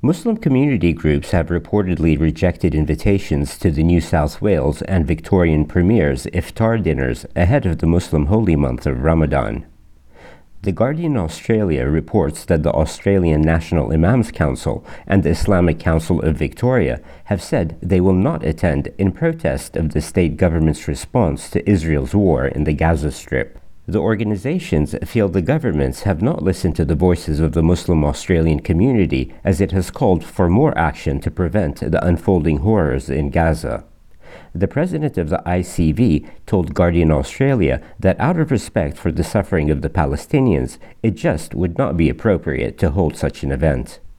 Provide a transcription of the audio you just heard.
Muslim community groups have reportedly rejected invitations to the New South Wales and Victorian premiers' iftar dinners ahead of the Muslim holy month of Ramadan. The Guardian Australia reports that the Australian National Imams Council and the Islamic Council of Victoria have said they will not attend in protest of the state government's response to Israel's war in the Gaza Strip. The organizations feel the governments have not listened to the voices of the Muslim Australian community as it has called for more action to prevent the unfolding horrors in Gaza. The president of the ICV told Guardian Australia that out of respect for the suffering of the Palestinians, it just would not be appropriate to hold such an event.